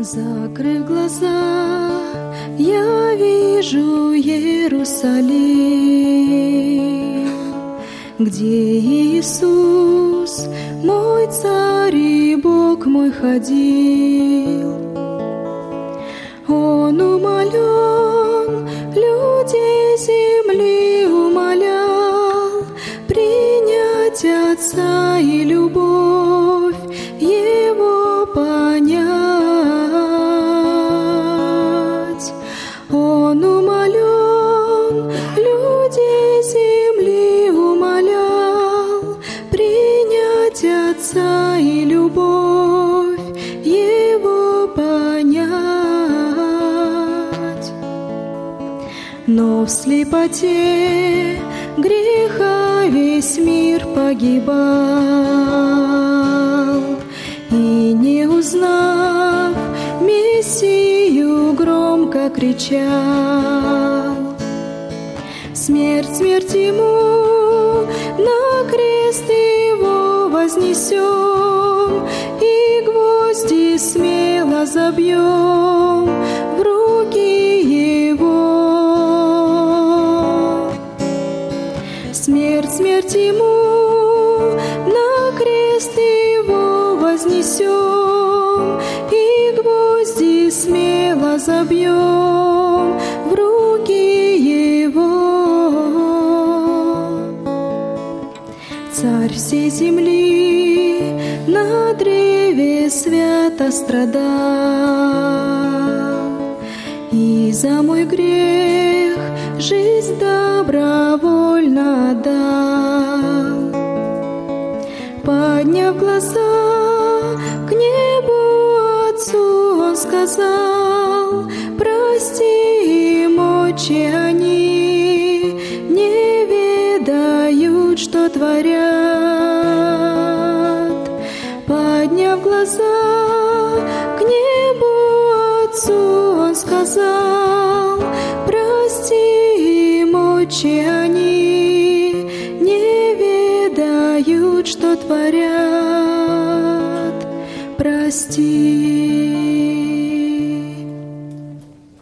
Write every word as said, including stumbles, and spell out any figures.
Закрыв глаза, я вижу Иерусалим, где Иисус, мой Царь и Бог мой, ходил. Он умолен, людей земли умолял принять Отца и любовь Его понять. Он умолен, людей земли умолял принять Отца и любовь Его понять. Но в слепоте греха весь мир погибал, и, не узнав Мессию, громко кричал: смерть, смерть ему, на крест его вознесем, и гвозди смело забьем в руки его. Смерть, смерть ему, на крест его вознесем, и гвозди смело забьем в руки его. Царь всей земли на древе свято страдал, и за мой грех жизнь добровольно отдал. Подняв глаза к небу Отцу, Он сказал: прости им, Отче, они не ведают, что творят. Подняв глаза к небу Отцу, Он сказал: прости им, Отче, они не ведают, что творят. Прости.